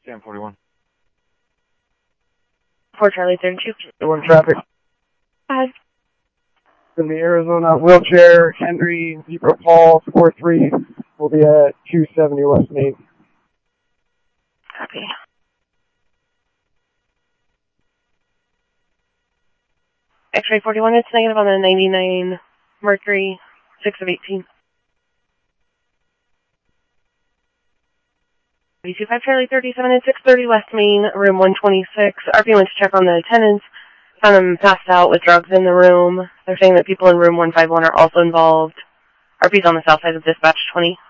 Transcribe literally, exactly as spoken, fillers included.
Scan forty-one. four Charlie thirty-two. One traffic. Go ahead. In the Arizona wheelchair, Henry, Zebra Paul, four three, will be at two seventy West Main. Copy. X-ray forty-one, it's negative on the ninety-nine Mercury, six of eighteen. three two five Charlie thirty-seven and six thirty West Main, room one twenty-six. R P went to check on the attendants, found them passed out with drugs in the room. They're saying that people in room one fifty-one are also involved. R P's on the south side of dispatch twenty.